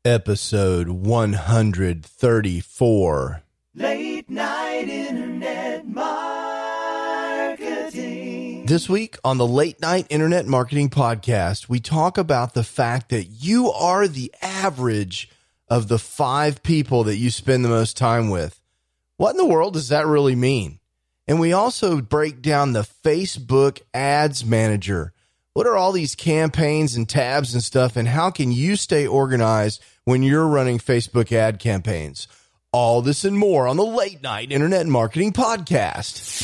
Episode 134. Late Night Internet Marketing. This week on the Late Night Internet Marketing Podcast, we talk about the fact that you are the average of the 5 people that you spend the most time with. What in the world does that really mean? And we also break down the Facebook Ads Manager. What are all these campaigns and tabs and stuff, and how can you stay organized when you're running Facebook ad campaigns? All this and more on the Late Night Internet Marketing Podcast.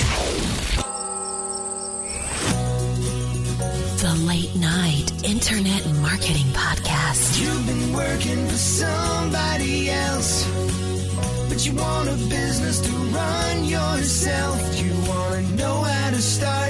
The Late Night Internet Marketing Podcast. You've been working for somebody else, but you want a business to run yourself. You want to know how to start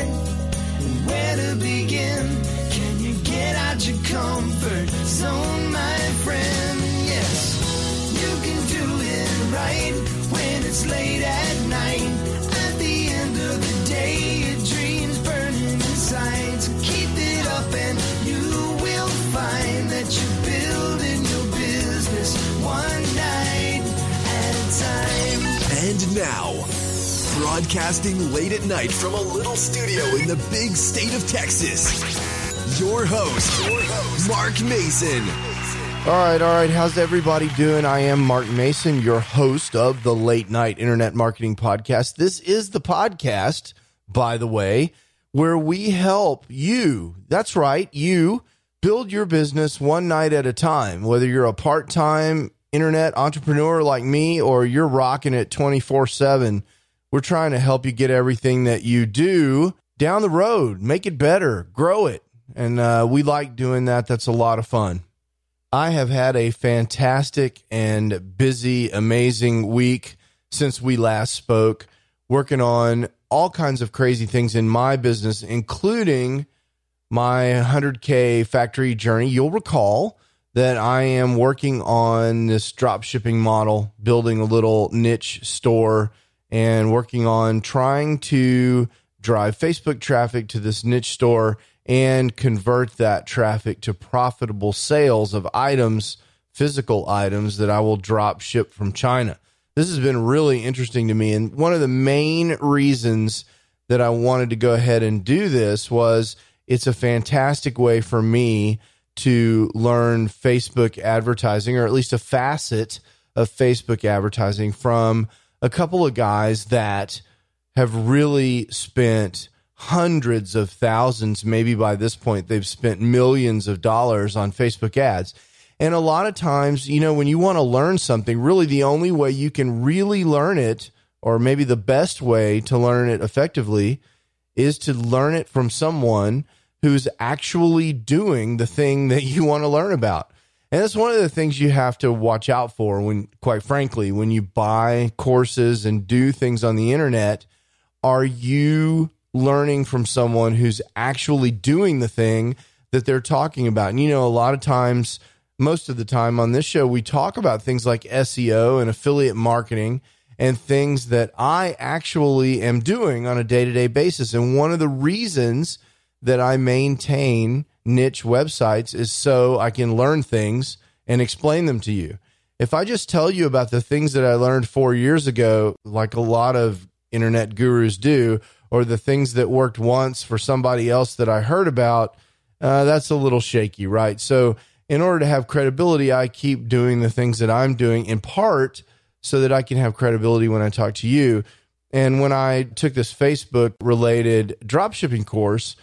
and where to begin. Can you get out your comfort zone, my friend? Yes, you can do it right when it's late at night. At the end of the day, your dreams burning inside. So keep it up and you will find that you're building your business one night at a time. And now, broadcasting late at night from a little studio in the big state of Texas, your host, Mark Mason. All right. How's everybody doing? I am Mark Mason, your host of the Late Night Internet Marketing Podcast. This is the podcast, by the way, where we help you, that's right, you, build your business one night at a time. Whether you're a part-time internet entrepreneur like me or you're rocking it 24/7, we're trying to help you get everything that you do down the road, make it better, grow it. And we like doing that. That's a lot of fun. I have had a fantastic and busy, amazing week since we last spoke, working on all kinds of crazy things in my business, including my 100K factory journey. You'll recall that I am working on this drop shipping model, building a little niche store and working on trying to drive Facebook traffic to this niche store and convert that traffic to profitable sales of items, physical items that I will drop ship from China. This has been really interesting to me. And one of the main reasons that I wanted to go ahead and do this was it's a fantastic way for me to learn Facebook advertising, or at least a facet of Facebook advertising, from a couple of guys that have really spent hundreds of thousands, maybe by this point, they've spent millions of dollars on Facebook ads. And a lot of times, you know, when you want to learn something, really the only way you can really learn it, or maybe the best way to learn it effectively, is to learn it from someone who's actually doing the thing that you want to learn about. And that's one of the things you have to watch out for when, quite frankly, when you buy courses and do things on the internet. Are you learning from someone who's actually doing the thing that they're talking about? And, you know, a lot of times, most of the time on this show, we talk about things like SEO and affiliate marketing and things that I actually am doing on a day-to-day basis. And one of the reasons that I maintain niche websites is so I can learn things and explain them to you. If I just tell you about the things that I learned 4 years ago, like a lot of internet gurus do, or the things that worked once for somebody else that I heard about, that's a little shaky, right? So in order to have credibility, I keep doing the things that I'm doing, in part so that I can have credibility when I talk to you. And when I took this Facebook-related dropshipping course,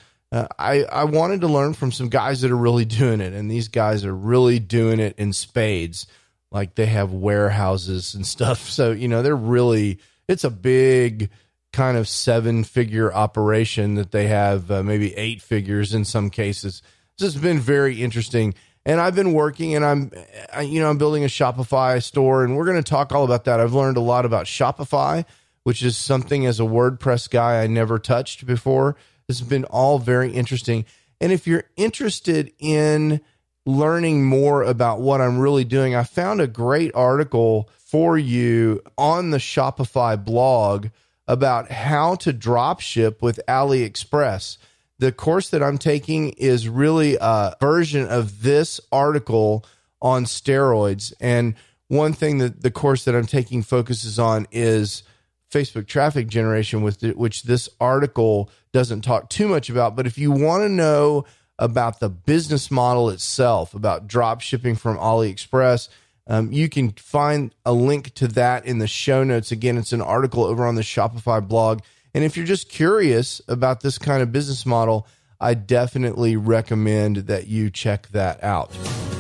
I wanted to learn from some guys that are really doing it. And these guys are really doing it in spades. Like, they have warehouses and stuff. So, you know, it's a big kind of 7-figure operation that they have, maybe 8 figures in some cases. This has been very interesting. And I've been working, and I'm building a Shopify store, and we're going to talk all about that. I've learned a lot about Shopify, which is something as a WordPress guy I never touched before. This has been all very interesting. And if you're interested in learning more about what I'm really doing, I found a great article for you on the Shopify blog about how to drop ship with AliExpress. The course that I'm taking is really a version of this article on steroids. And one thing that the course that I'm taking focuses on is Facebook traffic generation, which this article doesn't talk too much about. But if you want to know about the business model itself, about drop shipping from AliExpress, you can find a link to that in the show notes. Again, it's an article over on the Shopify blog. And if you're just curious about this kind of business model, I definitely recommend that you check that out.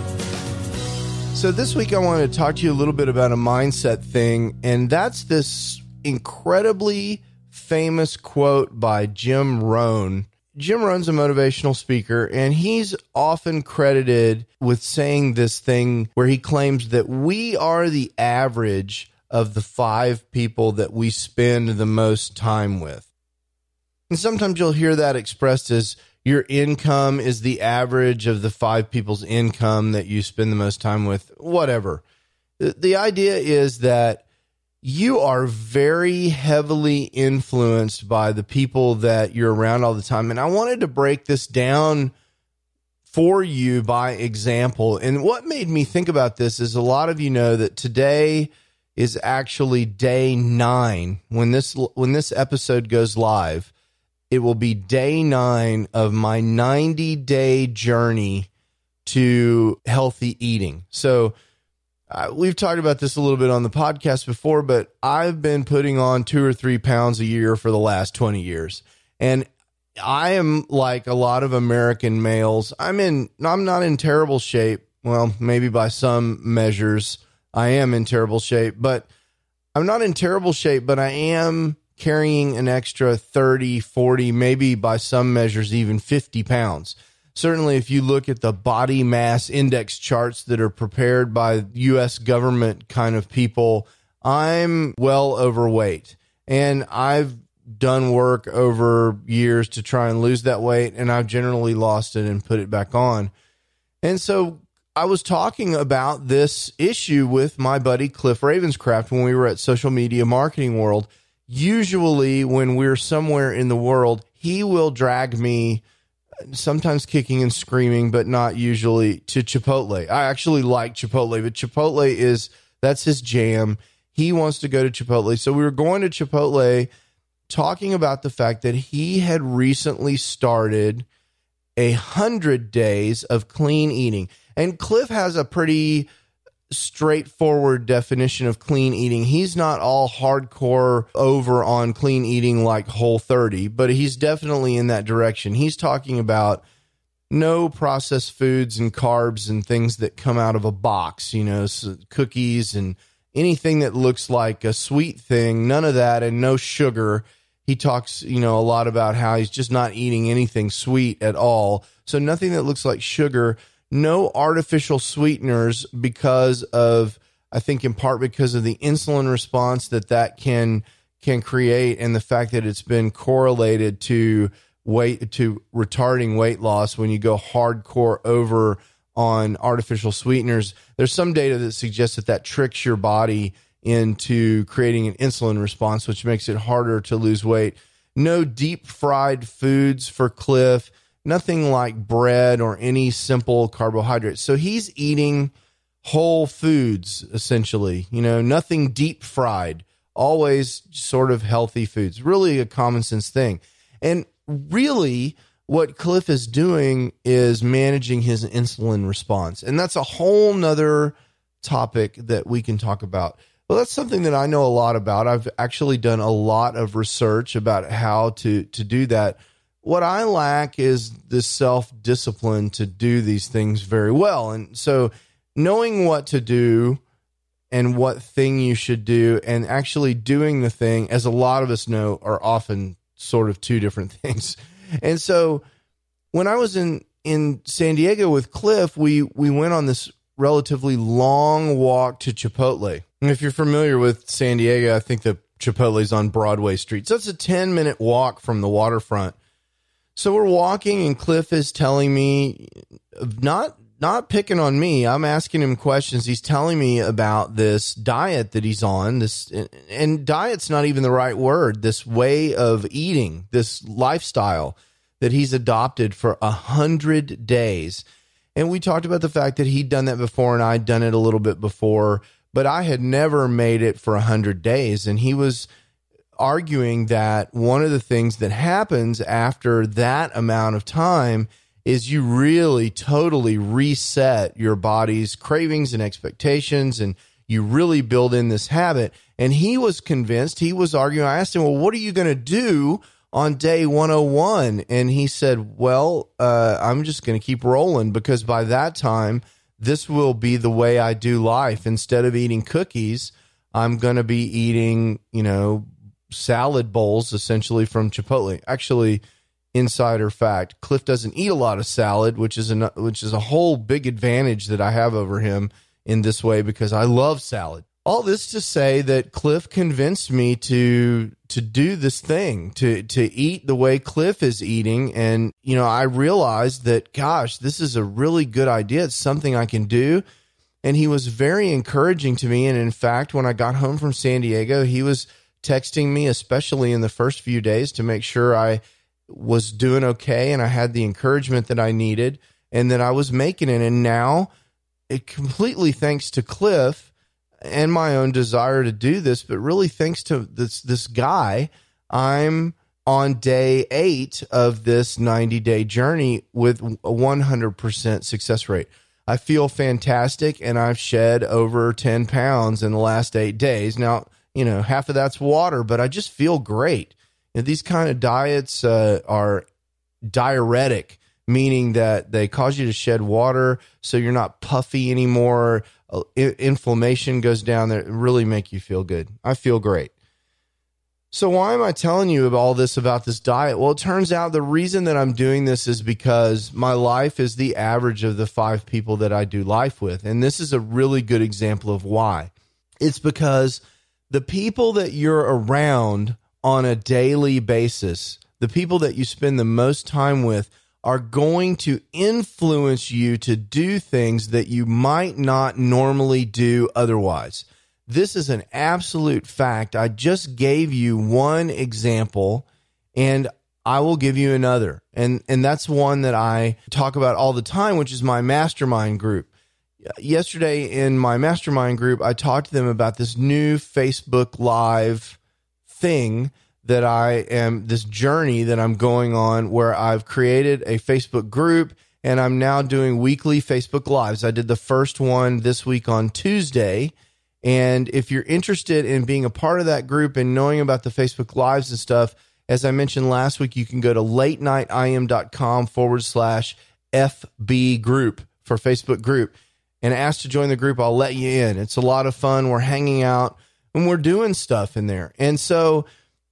So this week I want to talk to you a little bit about a mindset thing, and that's this incredibly famous quote by Jim Rohn. Jim Rohn's a motivational speaker, and he's often credited with saying this thing where he claims that we are the average of the 5 people that we spend the most time with. And sometimes you'll hear that expressed as your income is the average of the 5 people's income that you spend the most time with, whatever. The idea is that you are very heavily influenced by the people that you're around all the time. And I wanted to break this down for you by example. And what made me think about this is a lot of you know that today is actually day 9. When this episode goes live, it will be day 9 of my 90-day journey to healthy eating. So we've talked about this a little bit on the podcast before, but I've been putting on 2 or 3 pounds a year for the last 20 years. And I am like a lot of American males. I'm not in terrible shape. Well, maybe by some measures I am in terrible shape, but I'm not in terrible shape, but I am carrying an extra 30, 40, maybe by some measures, even 50 pounds. Certainly, if you look at the body mass index charts that are prepared by U.S. government kind of people, I'm well overweight. And I've done work over years to try and lose that weight, and I've generally lost it and put it back on. And so I was talking about this issue with my buddy Cliff Ravenscraft when we were at Social Media Marketing World. Usually when we're somewhere in the world, he will drag me, sometimes kicking and screaming, but not usually, to Chipotle. I actually like Chipotle, but Chipotle that's his jam. He wants to go to Chipotle. So we were going to Chipotle talking about the fact that he had recently started 100 days of clean eating. And Cliff has a pretty straightforward definition of clean eating. He's not all hardcore over on clean eating like Whole30, but he's definitely in that direction. He's talking about no processed foods and carbs and things that come out of a box, so cookies and anything that looks like a sweet thing, none of that, and no sugar. He talks, a lot about how he's just not eating anything sweet at all. So nothing that looks like sugar. No artificial sweeteners because of, I think in part because of the insulin response that can create, and the fact that it's been correlated to retarding weight loss when you go hardcore over on artificial sweeteners. There's some data that suggests that tricks your body into creating an insulin response, which makes it harder to lose weight. No deep fried foods for Cliff. Nothing like bread or any simple carbohydrates. So he's eating whole foods, essentially, nothing deep fried, always sort of healthy foods, really a common sense thing. And really what Cliff is doing is managing his insulin response. And that's a whole nother topic that we can talk about. Well, that's something that I know a lot about. I've actually done a lot of research about how to do that. What I lack is the self-discipline to do these things very well. And so knowing what to do and what thing you should do and actually doing the thing, as a lot of us know, are often sort of two different things. And so when I was in San Diego with Cliff, we went on this relatively long walk to Chipotle. And if you're familiar with San Diego, I think the Chipotle's on Broadway Street. So it's a 10-minute walk from the waterfront. So we're walking, and Cliff is telling me, not picking on me, I'm asking him questions. He's telling me about this diet that he's on, and diet's not even the right word, this way of eating, this lifestyle that he's adopted for 100 days. And we talked about the fact that he'd done that before and I'd done it a little bit before, but I had never made it for 100 days. And he was arguing that one of the things that happens after that amount of time is you really totally reset your body's cravings and expectations, and you really build in this habit. And he was convinced, he was arguing. I asked him, well, what are you going to do on day 101? And he said, well, I'm just going to keep rolling, because by that time, this will be the way I do life. Instead of eating cookies, I'm going to be eating, salad bowls essentially from Chipotle. Actually, insider fact, Cliff doesn't eat a lot of salad, which is a whole big advantage that I have over him in this way, because I love salad. All this to say that Cliff convinced me to do this thing, to eat the way Cliff is eating. And, I realized that, gosh, this is a really good idea. It's something I can do. And he was very encouraging to me. And in fact, when I got home from San Diego, he was texting me, especially in the first few days, to make sure I was doing okay and I had the encouragement that I needed and that I was making it. And now, it completely thanks to Cliff and my own desire to do this, but really thanks to this guy, I'm on day 8 of this 90-day journey with a 100% success rate. I feel fantastic, and I've shed over 10 pounds in the last 8 days. Now, half of that's water, but I just feel great. These kind of diets are diuretic, meaning that they cause you to shed water so you're not puffy anymore. Inflammation goes down. They really make you feel good. I feel great. So why am I telling you all this about this diet? Well, it turns out the reason that I'm doing this is because my life is the average of the 5 people that I do life with. And this is a really good example of why. It's because the people that you're around on a daily basis, the people that you spend the most time with, are going to influence you to do things that you might not normally do otherwise. This is an absolute fact. I just gave you one example, and I will give you another. And that's one that I talk about all the time, which is my mastermind group. Yesterday in my mastermind group, I talked to them about this new Facebook Live thing this journey that I'm going on, where I've created a Facebook group and I'm now doing weekly Facebook Lives. I did the first one this week on Tuesday. And if you're interested in being a part of that group and knowing about the Facebook Lives and stuff, as I mentioned last week, you can go to latenightim.com/FB group for Facebook group and ask to join the group. I'll let you in. It's a lot of fun. We're hanging out and we're doing stuff in there. And so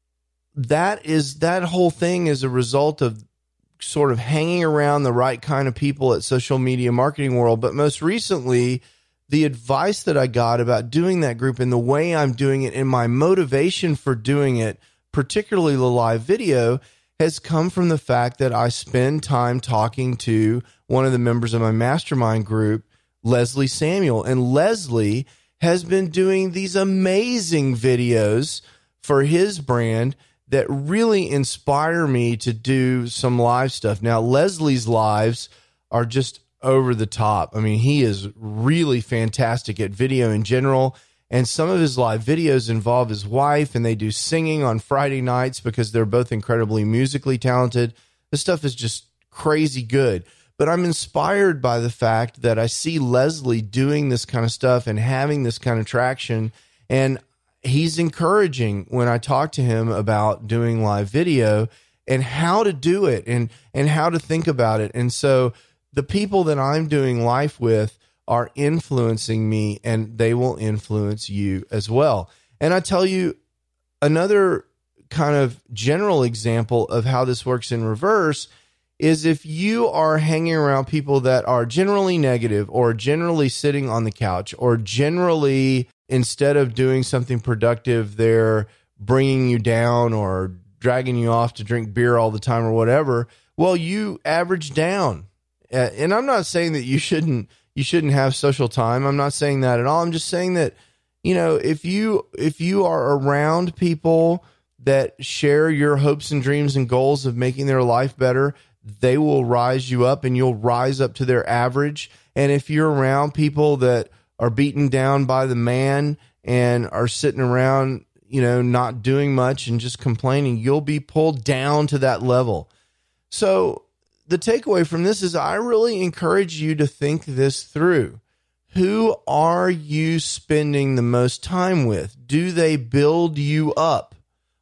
that whole thing is a result of sort of hanging around the right kind of people at Social Media Marketing World. But most recently, the advice that I got about doing that group and the way I'm doing it and my motivation for doing it, particularly the live video, has come from the fact that I spend time talking to one of the members of my mastermind group, Leslie Samuel. And Leslie has been doing these amazing videos for his brand that really inspire me to do some live stuff. Now, Leslie's lives are just over the top. I mean, he is really fantastic at video in general. And some of his live videos involve his wife, and they do singing on Friday nights because they're both incredibly musically talented. This stuff is just crazy good. But I'm inspired by the fact that I see Leslie doing this kind of stuff and having this kind of traction. And he's encouraging when I talk to him about doing live video and how to do it and how to think about it. And so the people that I'm doing life with are influencing me, and they will influence you as well. And I tell you another kind of general example of how this works in reverse is if you are hanging around people that are generally negative or generally sitting on the couch or generally, instead of doing something productive, they're bringing you down or dragging you off to drink beer all the time or whatever, well, you average down. And I'm not saying that you shouldn't have social time. I'm not saying that at all. I'm just saying that, if you are around people that share your hopes and dreams and goals of making their life better, they will rise you up and you'll rise up to their average. And if you're around people that are beaten down by the man and are sitting around, not doing much and just complaining, you'll be pulled down to that level. So the takeaway from this is I really encourage you to think this through. Who are you spending the most time with? Do they build you up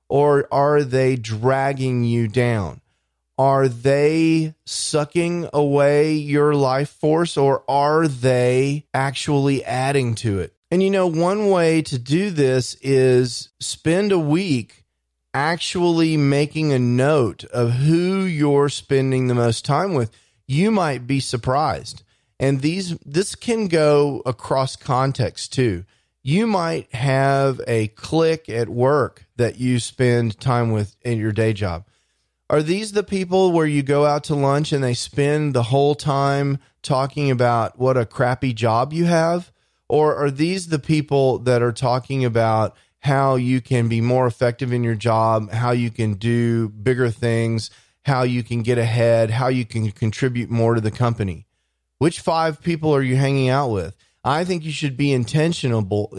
or are they dragging you down? Are they sucking away your life force or are they actually adding to it? And one way to do this is spend a week actually making a note of who you're spending the most time with. You might be surprised. And this can go across context too. You might have a clique at work that you spend time with in your day job. Are these the people where you go out to lunch and they spend the whole time talking about what a crappy job you have? Or are these the people that are talking about how you can be more effective in your job, how you can do bigger things, how you can get ahead, how you can contribute more to the company? Which 5 people are you hanging out with? I think you should be intentional.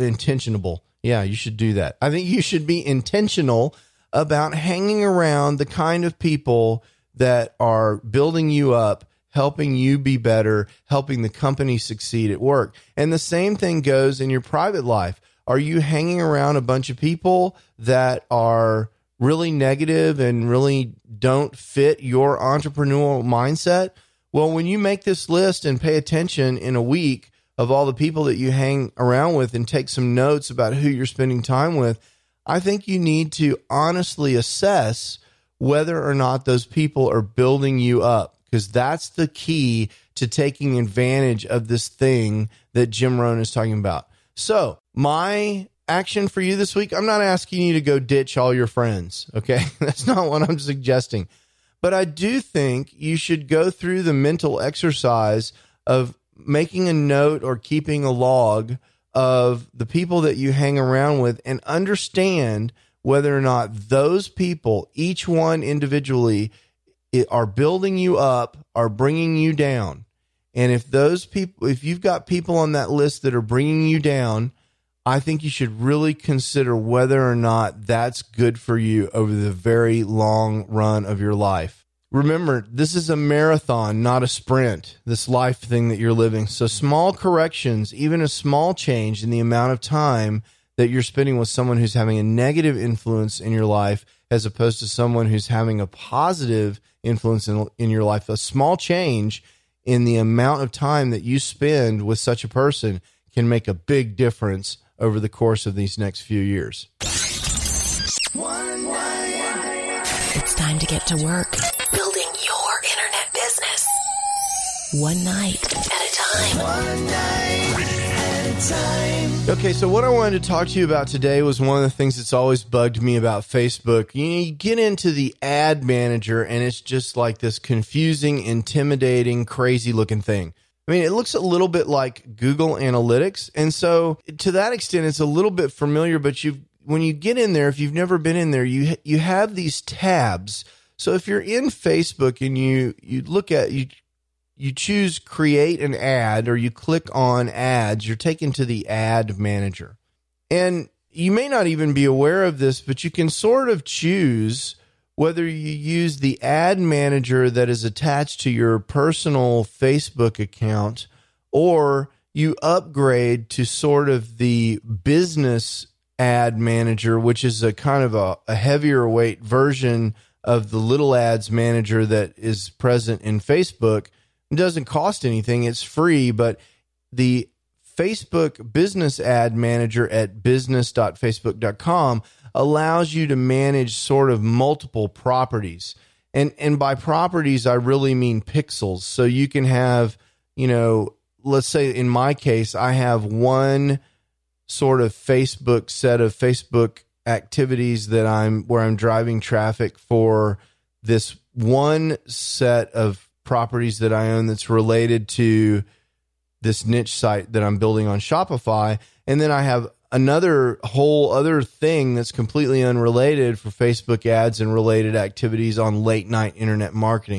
Yeah, you should do that. I think you should be intentional about hanging around the kind of people that are building you up, helping you be better, helping the company succeed at work. And the same thing goes in your private life. Are you hanging around a bunch of people that are really negative and really don't fit your entrepreneurial mindset? Well, when you make this list and pay attention in a week of all the people that you hang around with and take some notes about who you're spending time with, I think you need to honestly assess whether or not those people are building you up, because that's the key to taking advantage of this thing that Jim Rohn is talking about. So my action for you this week, I'm not asking you to go ditch all your friends, okay? That's not what I'm suggesting. But I do think you should go through the mental exercise of making a note or keeping a log of the people that you hang around with and understand whether or not those people, each one individually, are building you up, are bringing you down. And if those people, if you've got people on that list that are bringing you down, I think you should really consider whether or not that's good for you over the very long run of your life. Remember, this is a marathon, not a sprint, this life thing that you're living. So small corrections, even a small change in the amount of time that you're spending with someone who's having a negative influence in your life as opposed to someone who's having a positive influence in your life, a small change in the amount of time that you spend with such a person can make a big difference over the course of these next few years. It's time to get to work. Building your internet business. One night at a time. One night at a time. Okay, so what I wanted to talk to you about today was one of the things that's always bugged me about Facebook. You get into the ad manager and it's just like this confusing, intimidating, crazy looking thing. I mean, it looks a little bit like Google Analytics. And so to that extent, it's a little bit familiar, but when you get in there, if you've never been in there, you have these tabs. So if you're in Facebook and you look at, you choose create an ad or you click on ads, you're taken to the ad manager. And you may not even be aware of this, but you can sort of choose whether you use the ad manager that is attached to your personal Facebook account or you upgrade to sort of the business ad manager, which is a kind of a heavier weight version of the little ads manager that is present in Facebook. It doesn't cost anything. It's free, but the Facebook business ad manager at business.facebook.com allows you to manage sort of multiple properties. And by properties, I really mean pixels. So you can have, let's say in my case, I have one sort of Facebook set of Facebook activities that where I'm driving traffic for this one set of properties that I own that's related to this niche site that I'm building on Shopify. And then I have another whole other thing that's completely unrelated for Facebook ads and related activities on late night internet marketing.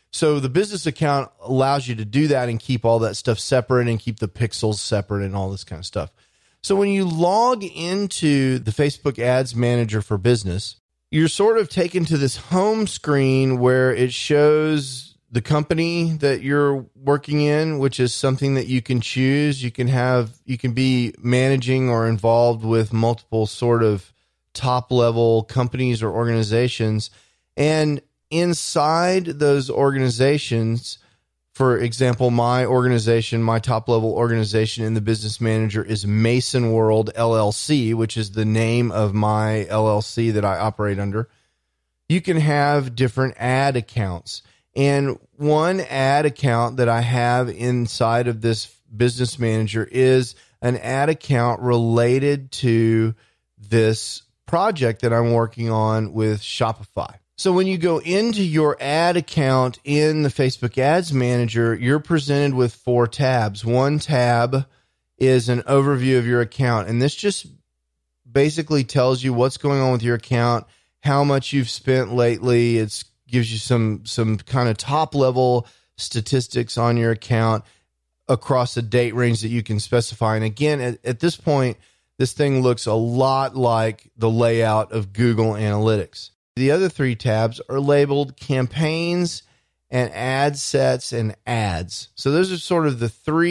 So the business account allows you to do that and keep all that stuff separate and keep the pixels separate and all this kind of stuff. So when you log into the Facebook Ads Manager for Business, you're sort of taken to this home screen where it shows the company that you're working in, which is something that you can choose. You can be managing or involved with multiple sort of top level companies or organizations. And inside those organizations, for example, my organization, my top level organization in the Business Manager is Mason World LLC, which is the name of my LLC that I operate under. You can have different ad accounts. And one ad account that I have inside of this Business Manager is an ad account related to this project that I'm working on with Shopify. So when you go into your ad account in the Facebook Ads Manager, you're presented with 4 tabs. One tab is an overview of your account, and this just basically tells you what's going on with your account, how much you've spent lately. It gives you some kind of top-level statistics on your account across a date range that you can specify. And again, at this point, this thing looks a lot like the layout of Google Analytics. The other 3 tabs are labeled campaigns and ad sets and ads. So those are sort of the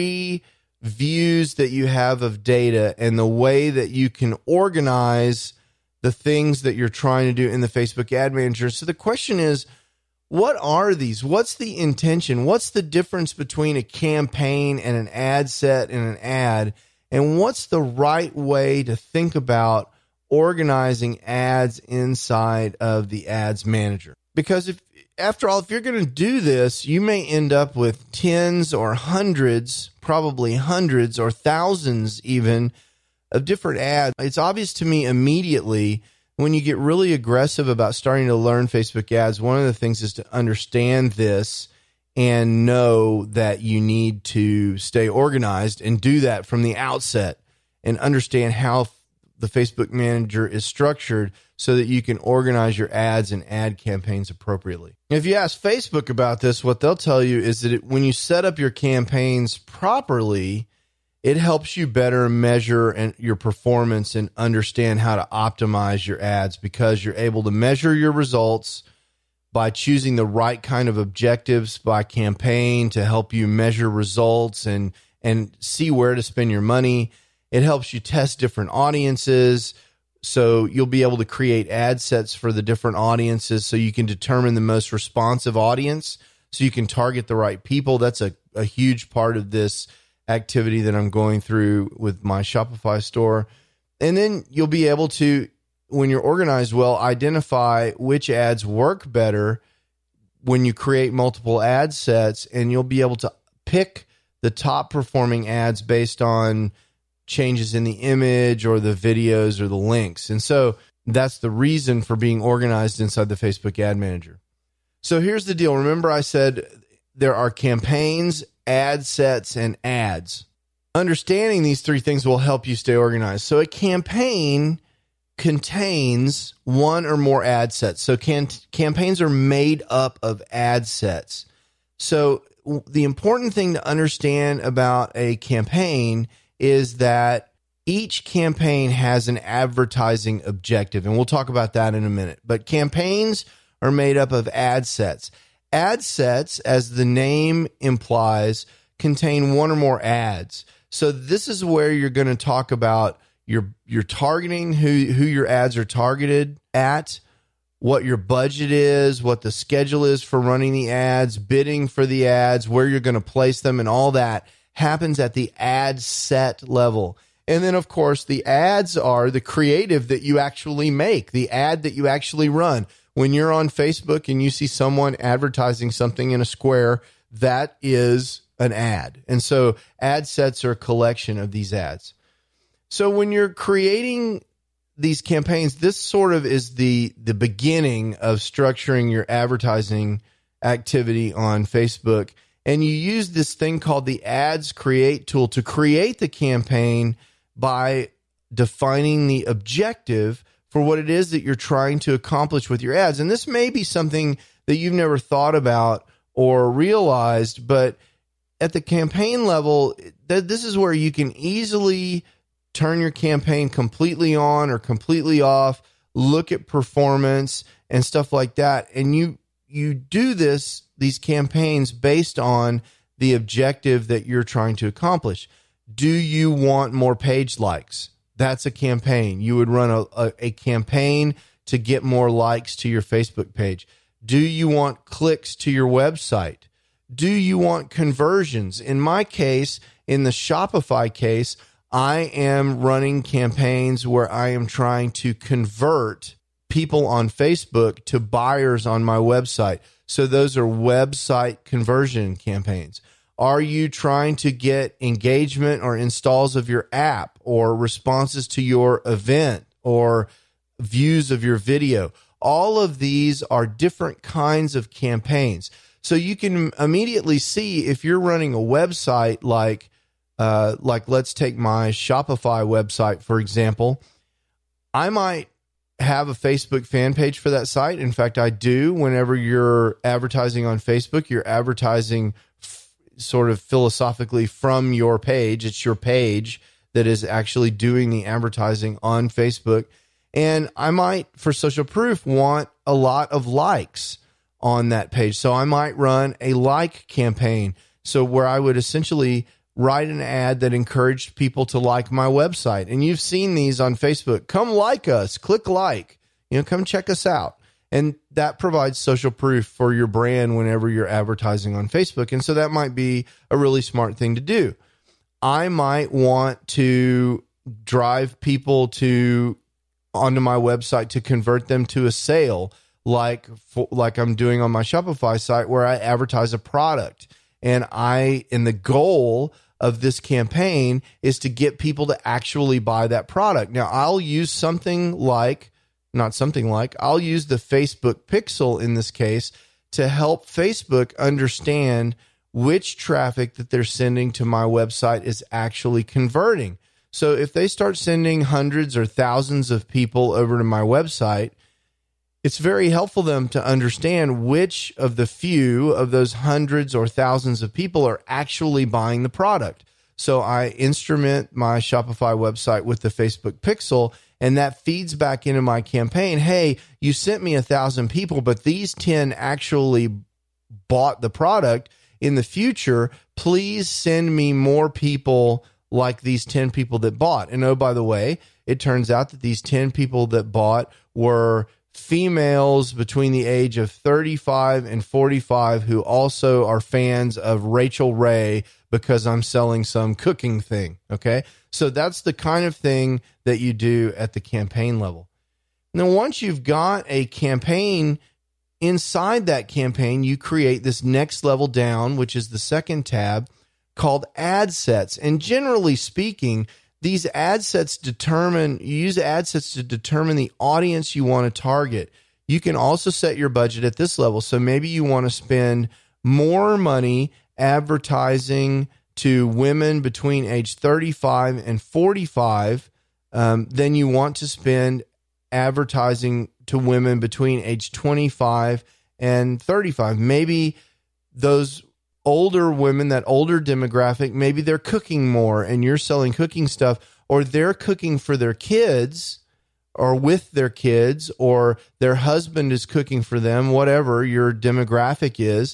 3 views that you have of data and the way that you can organize the things that you're trying to do in the Facebook Ad Manager. So the question is, what are these? What's the intention? What's the difference between a campaign and an ad set and an ad? And what's the right way to think about organizing ads inside of the Ads Manager? Because after all, if you're going to do this, you may end up with tens or hundreds, probably hundreds or thousands even, of different ads. It's obvious to me immediately when you get really aggressive about starting to learn Facebook ads, one of the things is to understand this and know that you need to stay organized and do that from the outset and understand how the Facebook Manager is structured so that you can organize your ads and ad campaigns appropriately. If you ask Facebook about this, what they'll tell you is that when you set up your campaigns properly, it helps you better measure your performance and understand how to optimize your ads, because you're able to measure your results by choosing the right kind of objectives by campaign to help you measure results and see where to spend your money. It helps you test different audiences, so you'll be able to create ad sets for the different audiences so you can determine the most responsive audience so you can target the right people. That's a huge part of this activity that I'm going through with my Shopify store. And then you'll be able to, when you're organized well, identify which ads work better when you create multiple ad sets, and you'll be able to pick the top performing ads based on changes in the image or the videos or the links. And so that's the reason for being organized inside the Facebook Ad Manager. So here's the deal. Remember I said there are campaigns, ad sets, and ads. Understanding these 3 things will help you stay organized. So a campaign contains one or more ad sets. So campaigns are made up of ad sets. So the important thing to understand about a campaign is that each campaign has an advertising objective, and we'll talk about that in a minute. But campaigns are made up of ad sets. Ad sets, as the name implies, contain one or more ads. So this is where you're going to talk about your targeting, who your ads are targeted at, what your budget is, what the schedule is for running the ads, bidding for the ads, where you're going to place them, and all that happens at the ad set level. And then, of course, the ads are the creative that you actually make, the ad that you actually run. When you're on Facebook and you see someone advertising something in a square, that is an ad. And so ad sets are a collection of these ads. So when you're creating these campaigns, this sort of is the beginning of structuring your advertising activity on Facebook. And you use this thing called the Ads Create tool to create the campaign by defining the objective for what it is that you're trying to accomplish with your ads. And this may be something that you've never thought about or realized, but at the campaign level, this is where you can easily turn your campaign completely on or completely off, look at performance and stuff like that. And you do these campaigns based on the objective that you're trying to accomplish. Do you want more page likes? That's a campaign. You would run a campaign to get more likes to your Facebook page. Do you want clicks to your website? Do you want conversions? In my case, in the Shopify case, I am running campaigns where I am trying to convert people on Facebook to buyers on my website. So those are website conversion campaigns. Are you trying to get engagement or installs of your app or responses to your event or views of your video? All of these are different kinds of campaigns. So you can immediately see if you're running a website like let's take my Shopify website, for example. I might have a Facebook fan page for that site. In fact, I do. Whenever you're advertising on Facebook, you're advertising sort of philosophically from your page. It's your page that is actually doing the advertising on Facebook. And I might, for social proof, want a lot of likes on that page. So I might run a like campaign. So where I would essentially write an ad that encouraged people to like my website. And you've seen these on Facebook. Come like us, click like, come check us out. And that provides social proof for your brand whenever you're advertising on Facebook. And so that might be a really smart thing to do. I might want to drive people onto my website to convert them to a sale, like I'm doing on my Shopify site, where I advertise a product. And the goal of this campaign is to get people to actually buy that product. Now, I'll use I'll use the Facebook Pixel in this case to help Facebook understand which traffic that they're sending to my website is actually converting. So if they start sending hundreds or thousands of people over to my website, it's very helpful them to understand which of the few of those hundreds or thousands of people are actually buying the product. So I instrument my Shopify website with the Facebook Pixel, and that feeds back into my campaign. Hey, you sent me 1,000 people, but these 10 actually bought the product. In the future, please send me more people like these 10 people that bought. And oh, by the way, it turns out that these 10 people that bought were females between the age of 35 and 45 who also are fans of Rachel Ray because I'm selling some cooking thing. Okay. So that's the kind of thing that you do at the campaign level. Now, once you've got a campaign, inside that campaign, you create this next level down, which is the second tab, called ad sets. And generally speaking, these ad sets you use ad sets to determine the audience you want to target. You can also set your budget at this level. So maybe you want to spend more money advertising to women between age 35 and 45 than you want to spend advertising to women between age 25 and 35. Maybe those older women, that older demographic, maybe they're cooking more and you're selling cooking stuff, or they're cooking for their kids or with their kids, or their husband is cooking for them, whatever your demographic is.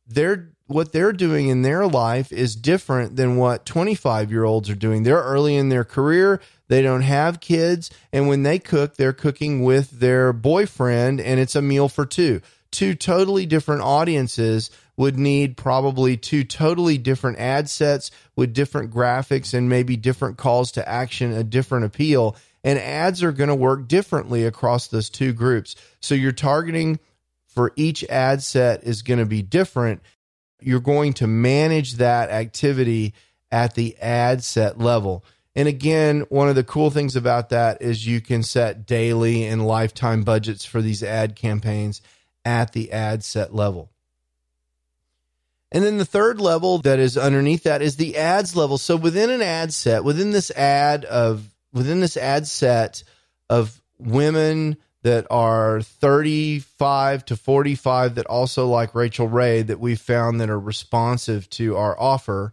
What they're doing in their life is different than what 25-year-olds are doing. They're early in their career. They don't have kids. And when they cook, they're cooking with their boyfriend, and it's a meal for two. Two totally different audiences would need probably two totally different ad sets with different graphics and maybe different calls to action, a different appeal. And ads are going to work differently across those two groups. So your targeting for each ad set is going to be different. You're going to manage that activity at the ad set level. And again, one of the cool things about that is you can set daily and lifetime budgets for these ad campaigns at the ad set level. And then the third level that is underneath that is the ads level. So within an ad set, within this ad set of women that are 35 to 45 that also like Rachel Ray that we found that are responsive to our offer,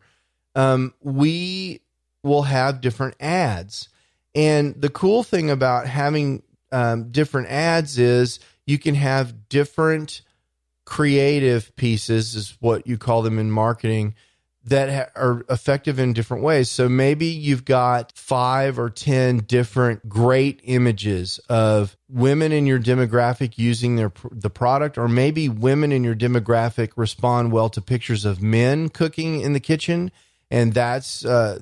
we will have different ads. And the cool thing about having different ads is you can have different creative pieces, is what you call them in marketing, that are effective in different ways. So maybe you've got 5 or 10 different great images of women in your demographic using the product, or maybe women in your demographic respond well to pictures of men cooking in the kitchen, and that's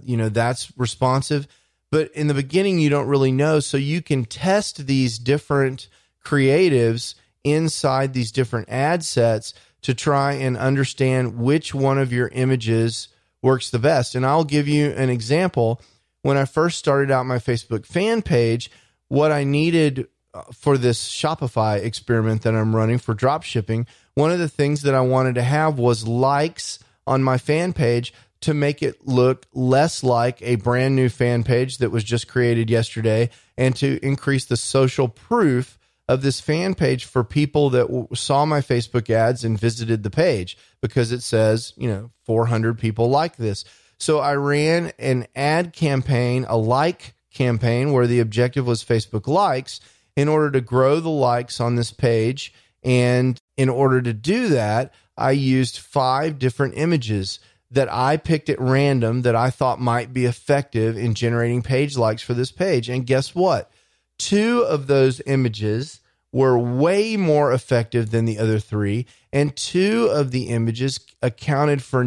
responsive. But in the beginning, you don't really know, so you can test these different creatives inside these different ad sets to try and understand which one of your images works the best. And I'll give you an example. When I first started out my Facebook fan page, what I needed for this Shopify experiment that I'm running for drop shipping, one of the things that I wanted to have was likes on my fan page to make it look less like a brand new fan page that was just created yesterday, and to increase the social proof of this fan page for people that saw my Facebook ads and visited the page, because it says, 400 people like this. So I ran an ad campaign, a like campaign, where the objective was Facebook likes, in order to grow the likes on this page. And in order to do that, I used 5 different images that I picked at random that I thought might be effective in generating page likes for this page. And guess what? 2 of those images were way more effective than the other 3, and 2 of the images accounted for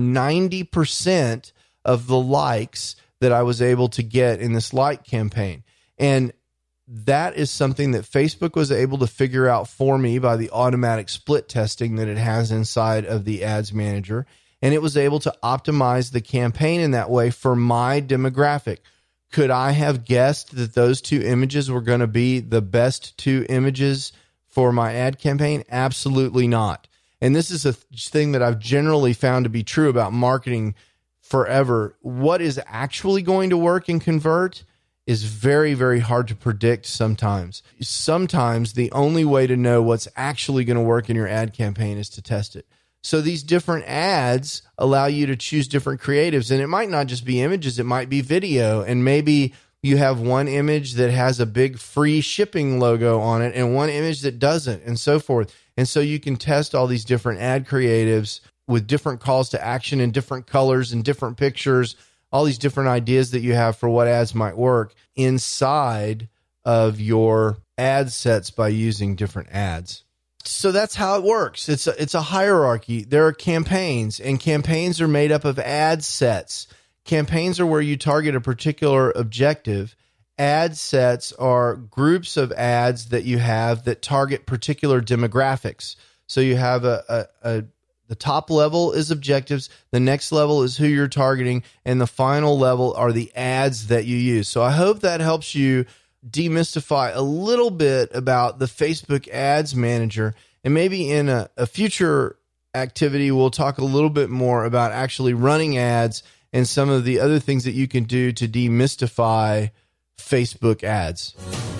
90% of the likes that I was able to get in this like campaign. And that is something that Facebook was able to figure out for me by the automatic split testing that it has inside of the Ads Manager. And it was able to optimize the campaign in that way for my demographic. Could I have guessed that those 2 images were going to be the best 2 images for my ad campaign? Absolutely not. And this is a thing that I've generally found to be true about marketing forever. What is actually going to work and convert is very, very hard to predict sometimes. Sometimes the only way to know what's actually going to work in your ad campaign is to test it. So these different ads allow you to choose different creatives, and it might not just be images, it might be video, and maybe you have one image that has a big free shipping logo on it and one image that doesn't, and so forth. And so you can test all these different ad creatives with different calls to action and different colors and different pictures, all these different ideas that you have for what ads might work inside of your ad sets by using different ads. So that's how it works. It's a hierarchy. There are campaigns, and campaigns are made up of ad sets. Campaigns are where you target a particular objective. Ad sets are groups of ads that you have that target particular demographics. So you have the top level is objectives, the next level is who you're targeting, and the final level are the ads that you use. So I hope that helps you demystify a little bit about the Facebook Ads Manager, and maybe in a future activity we'll talk a little bit more about actually running ads and some of the other things that you can do to demystify Facebook ads.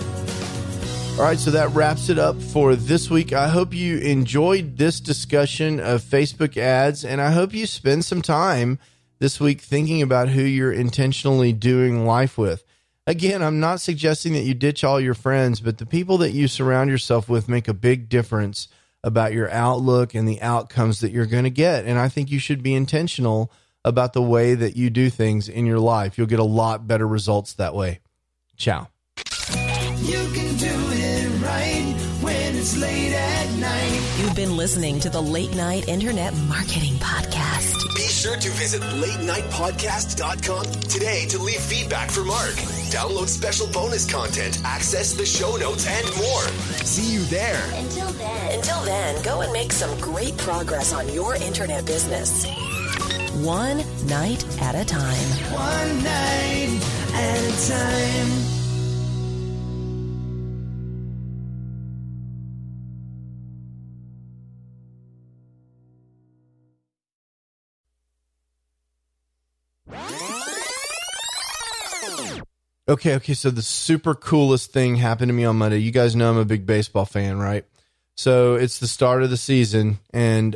All right, so that wraps it up for this week. I hope you enjoyed this discussion of Facebook ads, and I hope you spend some time this week thinking about who you're intentionally doing life with. Again, I'm not suggesting that you ditch all your friends, but the people that you surround yourself with make a big difference about your outlook and the outcomes that you're going to get. And I think you should be intentional about the way that you do things in your life. You'll get a lot better results that way. Ciao. You can do it right when it's late at night. You've been listening to the Late Night Internet Marketing Podcast. Be sure to visit latenightpodcast.com today to leave feedback for Mark. Download special bonus content, access the show notes, and more. See you there. Until then, go and make some great progress on your internet business. One night at a time. One night at a time. Okay. So the super coolest thing happened to me on Monday. You guys know I'm a big baseball fan, right? So it's the start of the season. And,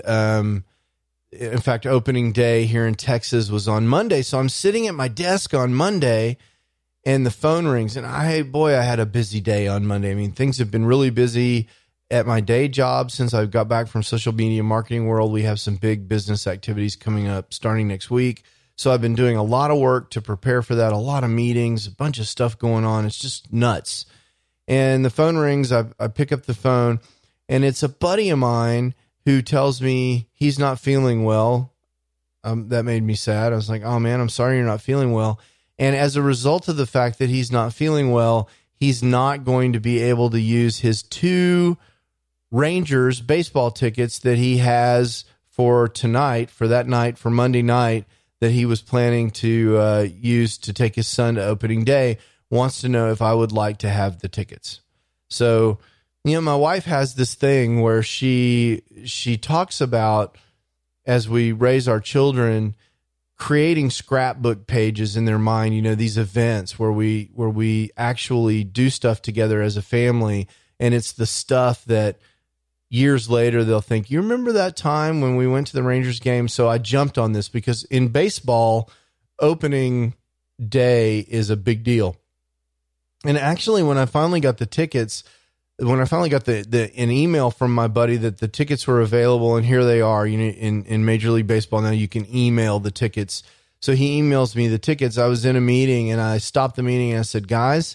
in fact, opening day here in Texas was on Monday. So I'm sitting at my desk on Monday and the phone rings, and I had a busy day on Monday. I mean, things have been really busy at my day job since I got back from social media marketing world. We have some big business activities coming up starting next week. So I've been doing a lot of work to prepare for that, a lot of meetings, a bunch of stuff going on. It's just nuts. And the phone rings. I pick up the phone, and it's a buddy of mine who tells me he's not feeling well. That made me sad. I was like, oh man, I'm sorry you're not feeling well. And as a result of the fact that he's not feeling well, he's not going to be able to use his 2 Rangers baseball tickets that he has for tonight, for that night, for Monday night, that he was planning to use to take his son to opening day, wants to know if I would like to have the tickets. So, my wife has this thing where she talks about, as we raise our children, creating scrapbook pages in their mind, these events where we actually do stuff together as a family. And it's the stuff that years later they'll think, you remember that time when we went to the Rangers game? So I jumped on this because in baseball, opening day is a big deal. And actually, when I finally got the tickets, when I finally got an email from my buddy that the tickets were available, and here they are, in Major League Baseball now you can email the tickets. So he emails me the tickets. I was in a meeting and I stopped the meeting and I said, guys,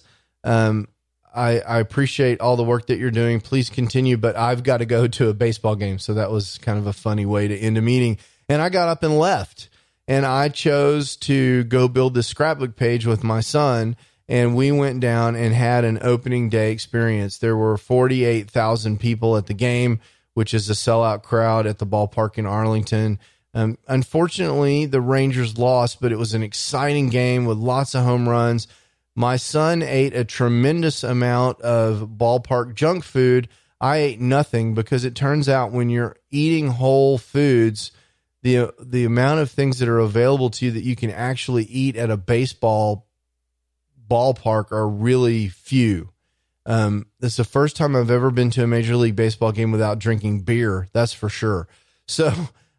I appreciate all the work that you're doing. Please continue, but I've got to go to a baseball game. So that was kind of a funny way to end a meeting. And I got up and left, and I chose to go build this scrapbook page with my son. And we went down and had an opening day experience. There were 48,000 people at the game, which is a sellout crowd at the ballpark in Arlington. Unfortunately, the Rangers lost, but it was an exciting game with lots of home runs. My son ate a tremendous amount of ballpark junk food. I ate nothing, because it turns out when you're eating whole foods, the amount of things that are available to you that you can actually eat at a baseball ballpark are really few. It's the first time I've ever been to a Major League Baseball game without drinking beer. That's for sure. So,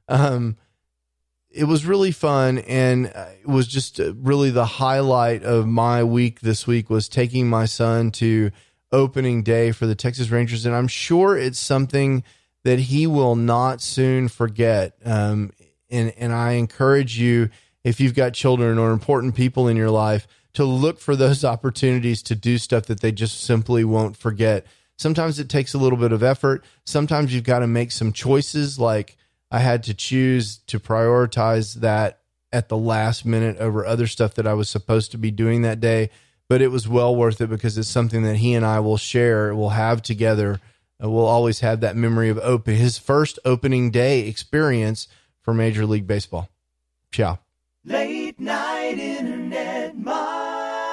it was really fun, and it was just really the highlight of my week this week was taking my son to opening day for the Texas Rangers, and I'm sure it's something that he will not soon forget. And I encourage you, if you've got children or important people in your life, to look for those opportunities to do stuff that they just simply won't forget. Sometimes it takes a little bit of effort. Sometimes you've got to make some choices, like I had to choose to prioritize that at the last minute over other stuff that I was supposed to be doing that day. But it was well worth it, because it's something that he and I will share, we'll have together. We'll always have that memory of his first opening day experience for Major League Baseball. Ciao. Late night internet marketing.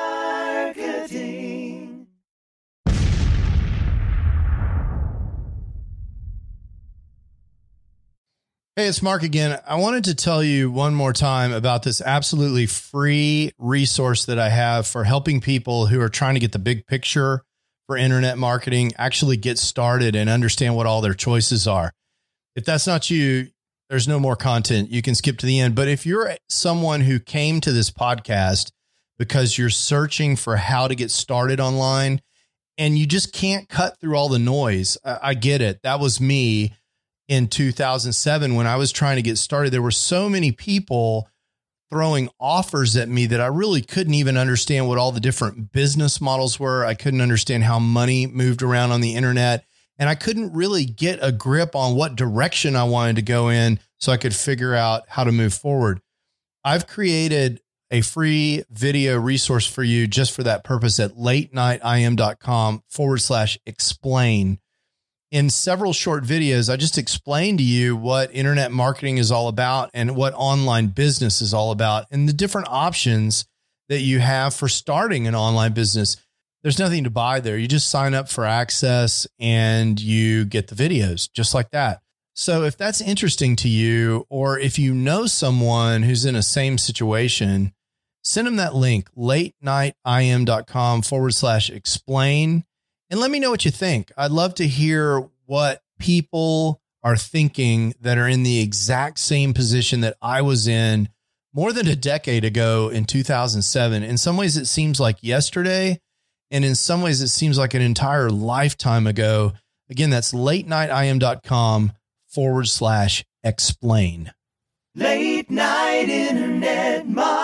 Hey, it's Mark again. I wanted to tell you one more time about this absolutely free resource that I have for helping people who are trying to get the big picture for internet marketing, actually get started and understand what all their choices are. If that's not you, there's no more content. You can skip to the end. But if you're someone who came to this podcast because you're searching for how to get started online and you just can't cut through all the noise, I get it. That was me. In 2007, when I was trying to get started, there were so many people throwing offers at me that I really couldn't even understand what all the different business models were. I couldn't understand how money moved around on the internet, and I couldn't really get a grip on what direction I wanted to go in so I could figure out how to move forward. I've created a free video resource for you just for that purpose at latenightim.com/explain. In several short videos, I just explained to you what internet marketing is all about and what online business is all about and the different options that you have for starting an online business. There's nothing to buy there. You just sign up for access and you get the videos just like that. So if that's interesting to you, or if you know someone who's in a same situation, Send them that link, latenightim.com/explain. And let me know what you think. I'd love to hear what people are thinking that are in the exact same position that I was in more than a decade ago in 2007. In some ways, it seems like yesterday. And in some ways, it seems like an entire lifetime ago. Again, that's latenightim.com/explain. Late night internet marketing.